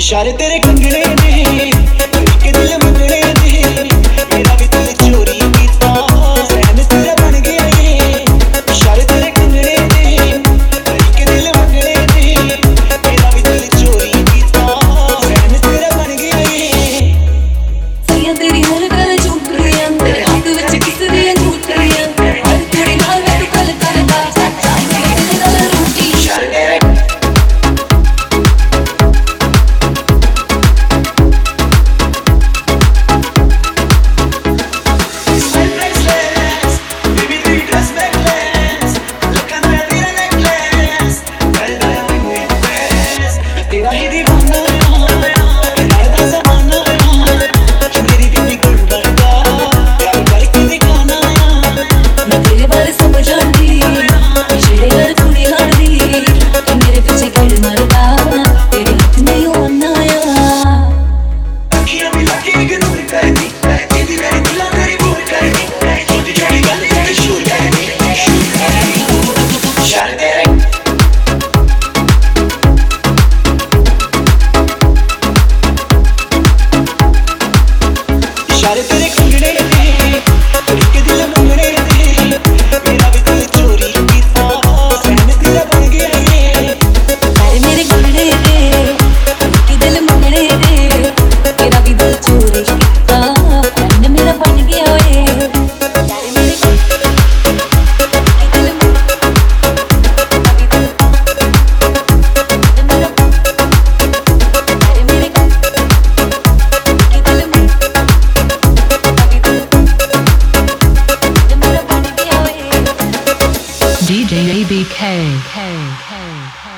इशारे तेरे कंगने ने के दिल मंगने ने मेरा भी दिल चोरी कीता रहन तेरा बन गया ये इशारे तेरे कंगने ने के दिल मंगने ने मेरा भी दिल चोरी कीता रहन तेरा बन गया ये सैया तेरी हर गल झूठ रियां तेरे हाथ विच किस दी झूठ रियां हर कुड़ी नाल मैं तू गल करदा तेरे नाल रूठी इशारे तेरे तेरा ही दीवाना लड़दा ज़माना मेरी बीवी गुल बनदा प्यार करके दिखाना मैं तेरे बारे समझ आंदी जेड़े हर कुड़ी हारदी तू मेरे पीछे गिर मरदा तेरे हाथ में होना आ अखियां भी लगे इग्नोर करदी तेरी मेरी दिल तेरी बोल करदी छोटी छोटी गल तेरी शूर करदी इशारे तेरे इशारे तेरे कंगने ने के दिल मंगने ने मेरा भी दिल चोरी कीता रहन तेरा बन गया ये सारे मेरे गलड़े दे के दिल मंगड़े दे तेरा भी दिल चोरी कीता रहन मेरा बन गया ओए सारे मेरे के दिल DJ ABK.